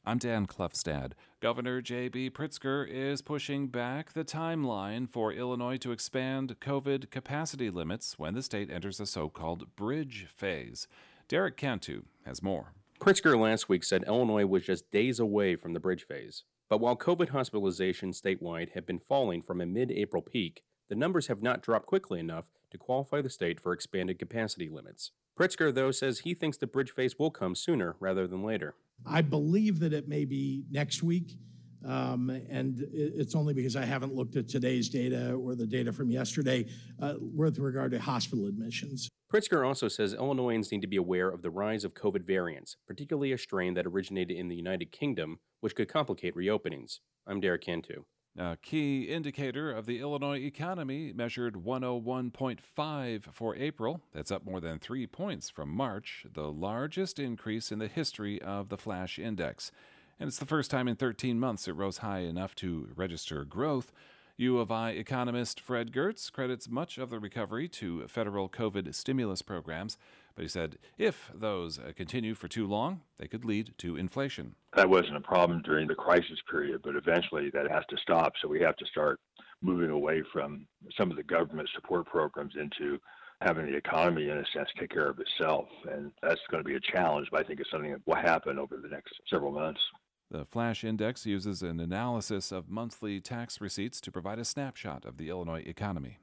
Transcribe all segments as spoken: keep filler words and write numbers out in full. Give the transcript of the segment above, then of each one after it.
I'm Dan Klefstad. Governor J B. Pritzker is pushing back the timeline for Illinois to expand COVID capacity limits when the state enters a so-called bridge phase. Derek Cantu has more. Pritzker last week said Illinois was just days away from the bridge phase. But while COVID hospitalizations statewide have been falling from a mid-April peak, the numbers have not dropped quickly enough to qualify the state for expanded capacity limits. Pritzker, though, says he thinks the bridge phase will come sooner rather than later. I believe that it may be next week, um, and it's only because I haven't looked at today's data or the data from yesterday uh, with regard to hospital admissions. Pritzker also says Illinoisans need to be aware of the rise of COVID variants, particularly a strain that originated in the United Kingdom, which could complicate reopenings. I'm Derek Cantu. A key indicator of the Illinois economy measured one oh one point five for April. That's up more than three points from March, the largest increase in the history of the Flash Index. And it's the first time in thirteen months it rose high enough to register growth. U of I economist Fred Gertz credits much of the recovery to federal COVID stimulus programs, but he said if those continue for too long, they could lead to inflation. That wasn't a problem during the crisis period, but eventually that has to stop. So we have to start moving away from some of the government support programs into having the economy, in a sense, take care of itself. And that's going to be a challenge, but I think it's something that will happen over the next several months. The Flash Index uses an analysis of monthly tax receipts to provide a snapshot of the Illinois economy.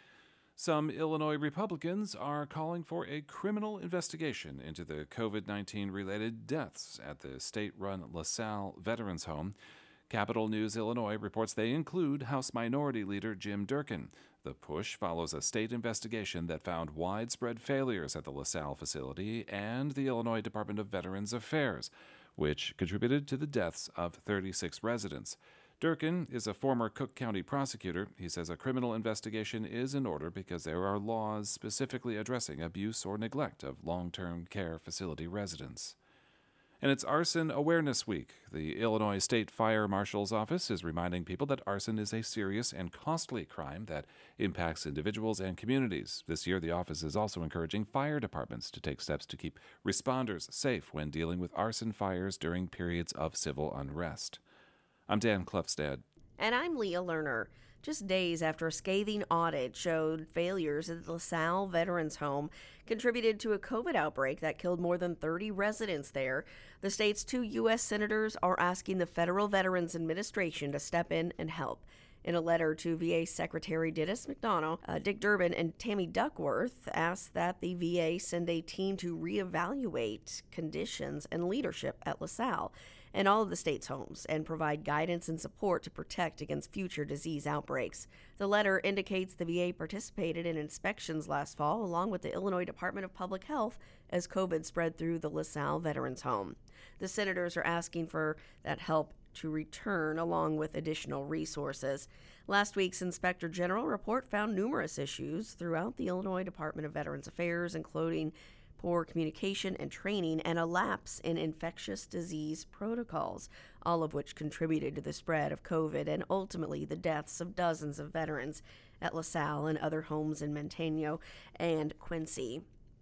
Some Illinois Republicans are calling for a criminal investigation into the COVID nineteen related deaths at the state-run LaSalle Veterans Home. Capital News Illinois reports they include House Minority Leader Jim Durkin. The push follows a state investigation that found widespread failures at the LaSalle facility and the Illinois Department of Veterans Affairs, which contributed to the deaths of thirty-six residents. Durkin is a former Cook County prosecutor. He says a criminal investigation is in order because there are laws specifically addressing abuse or neglect of long-term care facility residents. And it's Arson Awareness Week. The Illinois State Fire Marshal's Office is reminding people that arson is a serious and costly crime that impacts individuals and communities. This year, the office is also encouraging fire departments to take steps to keep responders safe when dealing with arson fires during periods of civil unrest. I'm Dan Klefstad. And I'm Leah Lerner. Just days after a scathing audit showed failures at the LaSalle Veterans Home contributed to a COVID outbreak that killed more than thirty residents there, the state's two U S senators are asking the Federal Veterans Administration to step in and help. In a letter to V A Secretary Dennis McDonough, uh, Dick Durbin and Tammy Duckworth asked that the V A send a team to reevaluate conditions and leadership at LaSalle and all of the state's homes and provide guidance and support to protect against future disease outbreaks. The letter indicates the V A participated in inspections last fall along with the Illinois Department of Public Health as COVID spread through the LaSalle Veterans Home. The senators are asking for that help to return along with additional resources. Last week's Inspector General report found numerous issues throughout the Illinois Department of Veterans Affairs, including poor communication and training and a lapse in infectious disease protocols, all of which contributed to the spread of COVID and ultimately the deaths of dozens of veterans at LaSalle and other homes in Manteño and Quincy.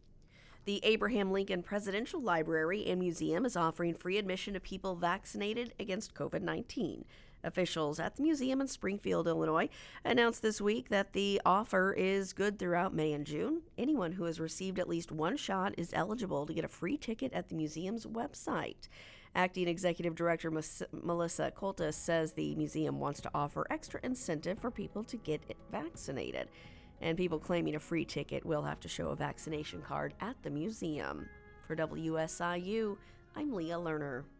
The Abraham Lincoln Presidential Library and Museum is offering free admission to people vaccinated against COVID nineteen. Officials at the museum in Springfield, Illinois, announced this week that the offer is good throughout May and June. Anyone who has received at least one shot is eligible to get a free ticket at the museum's website. Acting Executive Director Melissa Coltis says the museum wants to offer extra incentive for people to get vaccinated. And people claiming a free ticket will have to show a vaccination card at the museum. For W S I U, I'm Leah Lerner.